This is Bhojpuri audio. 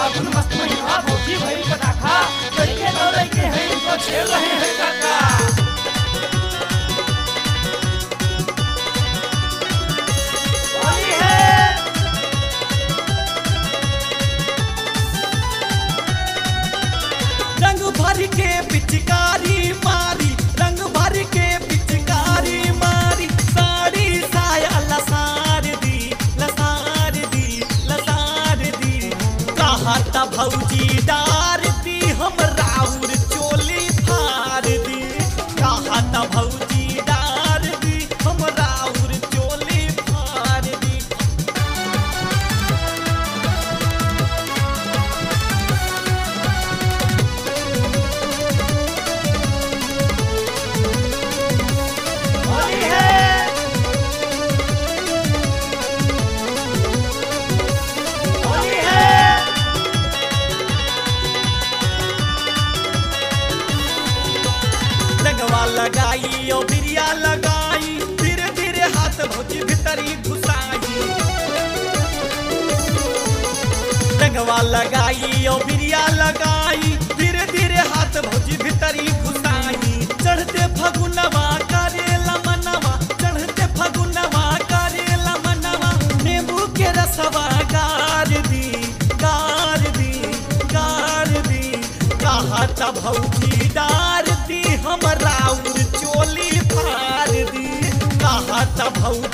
फागुन मस्त महीना भौजी भई पटाखा लड़के तो लड़के हैं इनको खेल रहे हैं काका होली है रंग भर के पिचकारी मारी रंग भर के पिचकारी मारी साड़ी साया लसार दी लसार दी लसार दी कहत भौजी डार दी हम राउर चोली फार दी कहत भौजी डार दी हम राउर चोली फार दी होली है होली है रंगवा लगाई और बिरिया लगाई धीरे धीरे हाथ भौजी भीतरी घुसाई रंगवा लगाई और बिरिया लगाई धीरे धीरे हाथ भौजी भीतरी घुसाई चढ़ते फगुनवा करेला मनवा चढ़ते फगुनवा करेला मनवा नींबू के रसवा गार दी गार दी गार दी कहत भौजी डार दी हम राउर चोली फार दी कहत भौजी